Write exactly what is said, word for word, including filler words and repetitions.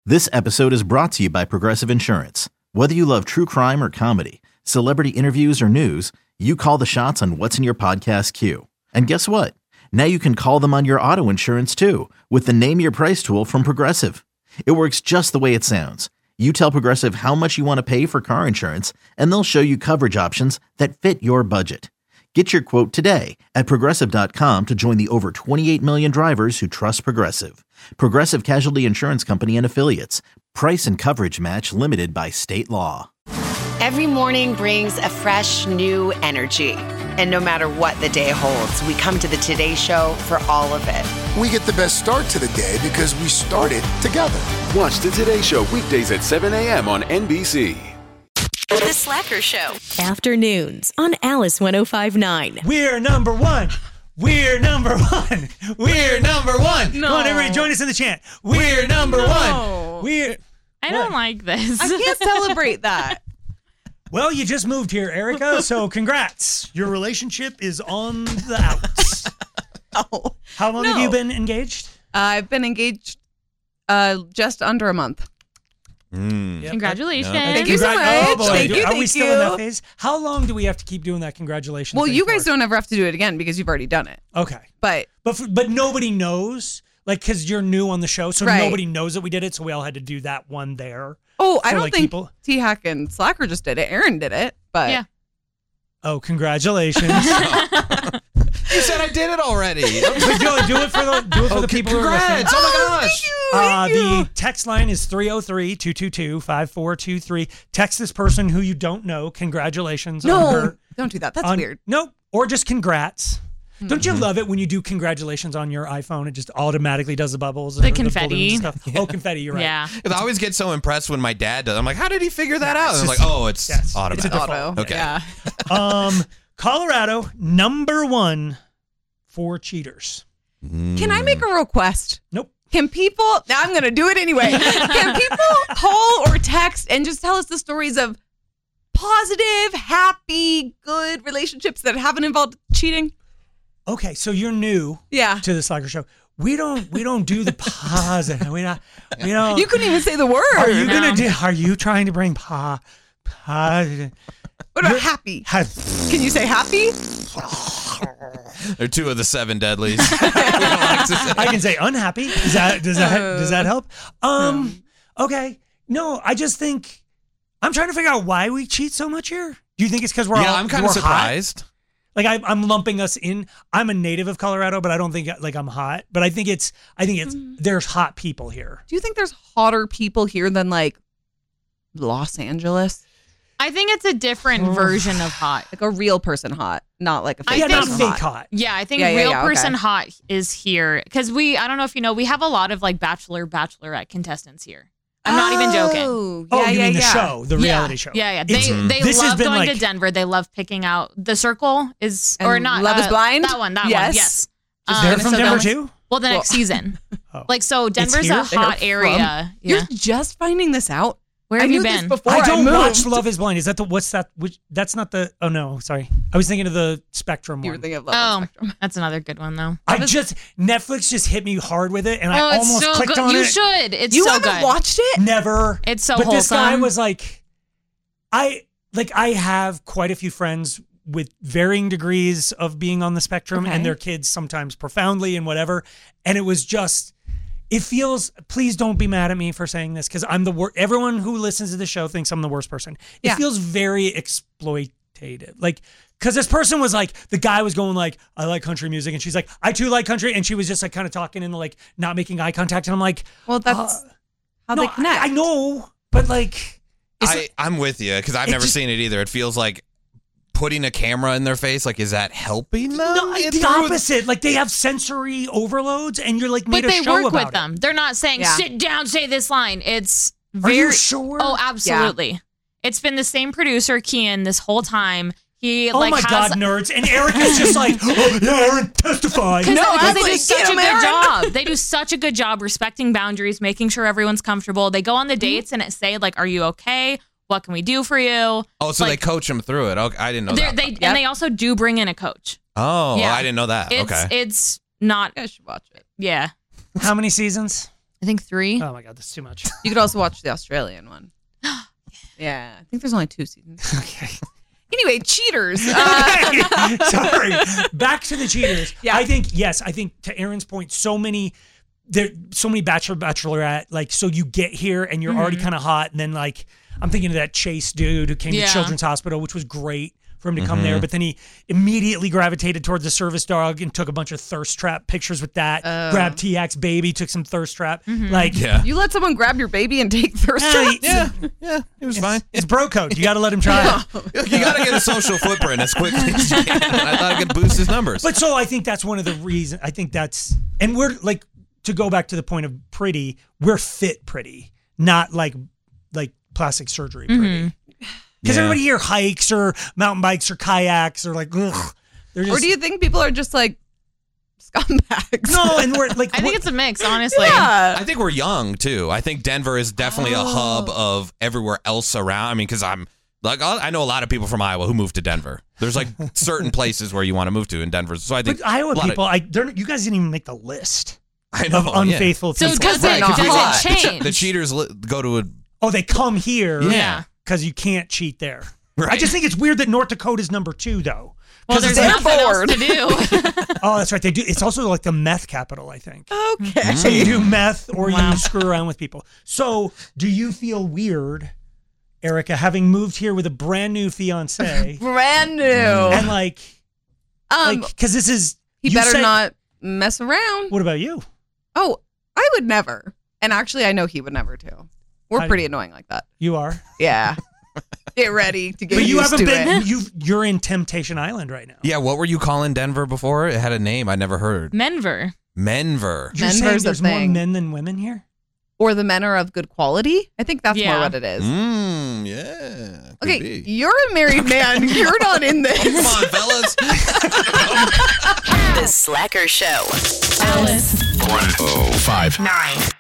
This episode is brought to you by Progressive Insurance. Whether you love true crime or comedy, celebrity interviews or news, you call the shots on what's in your podcast queue. And guess what? Now you can call them on your auto insurance too with the Name Your Price tool from Progressive. It works just the way it sounds. You tell Progressive how much you want to pay for car insurance, and they'll show you coverage options that fit your budget. Get your quote today at Progressive dot com to join the over twenty-eight million drivers who trust Progressive. Progressive Casualty Insurance Company and Affiliates. Price and coverage match limited by state law. Every morning brings a fresh, new energy. And no matter what the day holds, we come to the Today Show for all of it. We get the best start to the day because we started together. Watch the Today Show weekdays at seven a.m. on N B C. The Slacker Show. Afternoons on Alice one oh five point nine. We're number one. We're number one. We're number one. No. Come on, everybody, join us in the chant. We're number no. one. We're. I don't what? like this. I can't celebrate that. Well, you just moved here, Erica, so congrats. Your relationship is on the outs. Oh, How long no. have you been engaged? Uh, I've been engaged uh, just under a month. Mm. Yep. Congratulations. No. Thank you so much. Oh, boy. Thank you, Are thank we still you. in that phase? How long do we have to keep doing that congratulations Well, thing you guys for? don't ever have to do it again because you've already done it. Okay. But but for, but nobody knows, like, because you're new on the show, so right. nobody knows that we did it, so we all had to do that one there. Oh, I for, don't like, think people. T-Hack and Slacker just did it. Aaron did it, but yeah. Oh, congratulations. You said I did it already. But do, do it for the do it for oh, the people congrats. who are listening. Oh my gosh. Thank you, thank Uh, you. the text line is three oh three, two two two, five four two three. Text this person who you don't know. Congratulations no, on her. don't do that. That's on, weird. No, or just congrats. Mm-hmm. Don't you love it when you do congratulations on your iPhone? It just automatically does the bubbles. The or confetti. The balloons and stuff. Oh, confetti, you're right. Yeah. I always get so impressed when my dad does. I'm like, how did he figure that Yeah, out? it's I'm just- like, oh, it's yes, automatic. it's a default. Auto. Okay. Yeah. Um, Colorado, number one for cheaters. Can I make a request? Nope. Can people, now I'm going to do it anyway. Can people call or text and just tell us the stories of positive, happy, good relationships that haven't involved cheating? Okay, so you're new Yeah. to the Slacker Show. We don't we don't do the positive. We not we don't. You couldn't even say the word. Are you No. gonna do? Are you trying to bring pa positive? What about You're- happy? Ha- Can you say happy? They're two of the seven deadlies. We don't like to say. I can say unhappy. Does that does that does that help? Um. Okay. No, I just think I'm trying to figure out why we cheat so much here. Do you think it's because we're Yeah, all I'm kind we're of hot? surprised. Like I, I'm lumping us in. I'm a native of Colorado, but I don't think like I'm hot. But I think it's. I think it's. There's hot people here. Do you think there's hotter people here than like Los Angeles? I think it's a different version of hot. Like a real person hot, not like a fake I yeah, not think- fake person hot. Yeah, I think Yeah, yeah, real yeah, person okay. hot is here because we. I don't know if you know, we have a lot of like bachelor, bachelorette contestants here. I'm not even joking. Oh, Oh, yeah, you yeah, mean the yeah. show, the reality show? Yeah, yeah. They It's- they this has love been going like, to Denver. They love picking out The Circle is And or not Love is uh, Blind? That one. That Yes. one. Yes. They're Um, from so Denver that- too. Well, the Well- next season. Oh. Like so, Denver's here? a hot They're area. from- You're Yeah. just finding this out. Where I have you knew this been? before I don't moved. watch Love Is Blind. Is that the what's that? Which that's not the. Oh no, sorry. I was thinking of the Spectrum You were one. thinking of Love on Oh, Spectrum. that's another good one though. I just Netflix just hit me hard with it, and I Oh, it's almost so clicked good. on You it. should. It's You so haven't good. watched it? Never. It's so But this guy wholesome. was like, I like I have quite a few friends with varying degrees of being on the spectrum, Okay. and their kids sometimes profoundly and whatever. And it was just, it feels. Please don't be mad at me for saying this because I'm the worst. Everyone who listens to the show thinks I'm the worst person. It Yeah. feels very exploitative, like. Because this person was like, the guy was going like, I like country music. And she's like, I too like country. And she was just like kind of talking and like not making eye contact. And I'm like, Well, that's uh, how no, they connect. I, I know, but like, it's I, I'm with you because I've it never just- seen it either. It feels like putting a camera in their face. Like, is that helping them? no, get the through? opposite. Like they have sensory overloads and you're like made But a they show work about with it. them. They're not saying Yeah. sit down, say this line. It's Are very. you sure? Oh, absolutely. It's been the same producer, Kian, this whole time. He Oh like my has, God, nerds. And Eric is just like, oh, yeah, Aaron, testify. Because No, they, I they was do like, such get a him, good Aaron. job. They do such a good job respecting boundaries, making sure everyone's comfortable. They go on the dates and it say like, "Are you okay? What can we do for you?" Oh, so Like, they coach them through it. Okay, I didn't know they're- that. They Yep. and they also do bring in a coach. oh, Yeah. I didn't know that. It's okay. it's not. You guys should watch it. Yeah. How many seasons? I think three. Oh my God, that's too much. You could also watch the Australian one. Yeah, I think there's only two seasons. Okay. Anyway, Cheaters. Uh, Sorry. Back to the Cheaters. Yeah. I think, yes, I think to Aaron's point, so many there so many bachelor bachelorette, like, so you get here and you're Mm-hmm. already kind of hot, and then like I'm thinking of that Chase dude who came Yeah. to Children's Hospital, which was great for him to come Mm-hmm. there, but then he immediately gravitated towards the service dog and took a bunch of thirst trap pictures with that. Oh. Grabbed T X baby, took some thirst trap. Mm-hmm. Like, Yeah. you let someone grab your baby and take thirst eh, traps? Yeah, yeah, it was fine. it's bro code. You got to let him try it. You got to get a social footprint as quickly as you can. I thought it could boost his numbers. But so I think that's one of the reasons. I think that's, and we're like, to go back to the point of pretty, we're fit pretty, not like like plastic surgery pretty. Because Yeah. everybody here hikes or mountain bikes or kayaks or like, ugh. They're just, Or do you think people are just like scumbags? no, and we're like, I think it's a mix, honestly. Yeah. I think we're young too. I think Denver is definitely a hub of everywhere else around. I mean, because I'm like, I know a lot of people from Iowa who moved to Denver. There's like certain places where you want to move to in Denver. So I think but Iowa a lot of- people, I they're, you guys didn't even make the list I know, of yeah. unfaithful So people. does We're it, not does hot. it change? The cheaters li- go to a Oh, they come here, Yeah. because you can't cheat there. Right. I just think it's weird that North Dakota's number two though. Well, 'Cause there's it's like- nothing bored. else to do. oh, that's right. They do. It's also like the meth capital, I think. Okay. So you do meth or Wow. you screw around with people. So do you feel weird, Erica, having moved here with a brand new fiance Brand new. and like, um, like, because this is he you better said- not mess around. What about you? Oh, I would never. And actually, I know he would never too. We're I- pretty annoying like that. You are, Yeah. Get ready to get but you used haven't to been. it. You you're in Temptation Island right now. yeah. What were you calling Denver before? It had a name I never heard. Menver. Menver. You're Menver's saying a there's more thing. men than women here. Or the men are of good quality. I think that's Yeah. more what it is. Mmm. Yeah. could Okay, be. you're a married man. You're not in this. Come on, fellas. The Slacker Show. one oh five Nine.